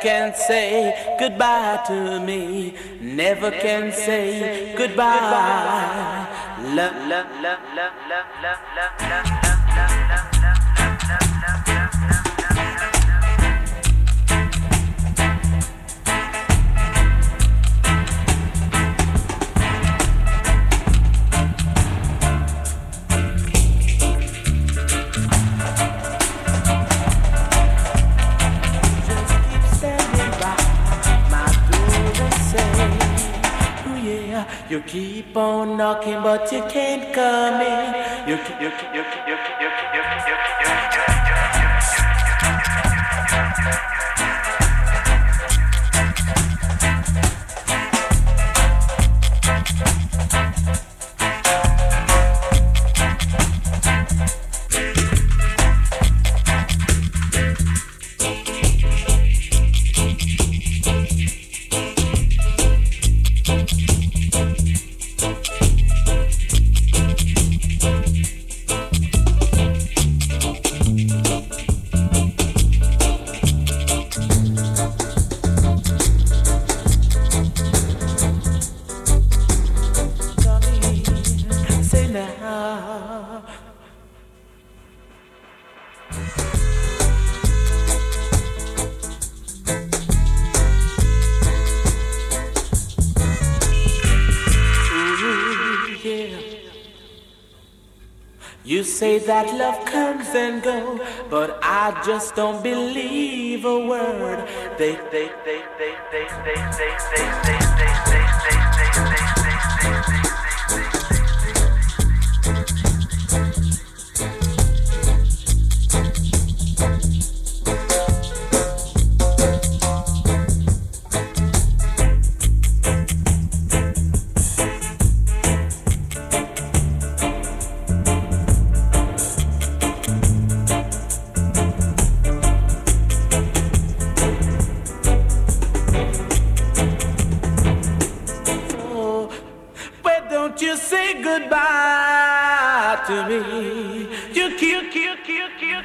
can say goodbye to me. Never can say goodbye. Love, love, love, love, love, love, love, love, love, love, love. You keep on knocking, but you can't come in. You keep, You say that love comes and goes, but I just don't believe a word. They Don't you say goodbye to me. You